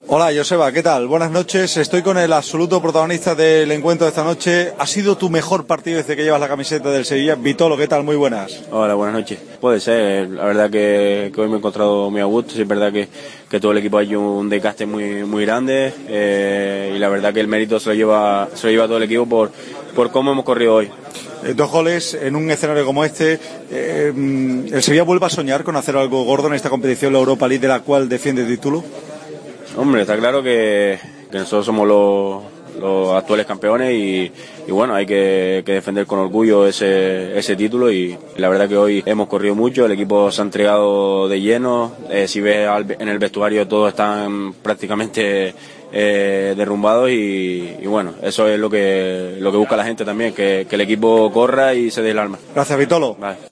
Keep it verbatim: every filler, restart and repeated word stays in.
Hola Joseba, ¿qué tal? Buenas noches, estoy con el absoluto protagonista del encuentro de esta noche. ¿Ha sido tu mejor partido desde que llevas la camiseta del Sevilla? Vitolo, ¿qué tal? Muy buenas. Hola, buenas noches. Puede ser, la verdad que, que hoy me he encontrado muy a gusto, sí, es verdad que, que todo el equipo ha hecho un desgaste muy muy grande eh, y la verdad que el mérito se lo lleva se lo lleva todo el equipo por, por cómo hemos corrido hoy. Eh, dos goles en un escenario como este. Eh, ¿El Sevilla vuelve a soñar con hacer algo gordo en esta competición, la Europa League, de la cual defiende el título? Hombre, está claro que, que nosotros somos los, los actuales campeones y, y bueno, hay que, que defender con orgullo ese, ese título y la verdad que hoy hemos corrido mucho, el equipo se ha entregado de lleno, eh, si ves al, en el vestuario todos están prácticamente eh, derrumbados y, y bueno, eso es lo que, lo que busca la gente también, que, que el equipo corra y se dé el alma. Gracias, Vitolo. Vale.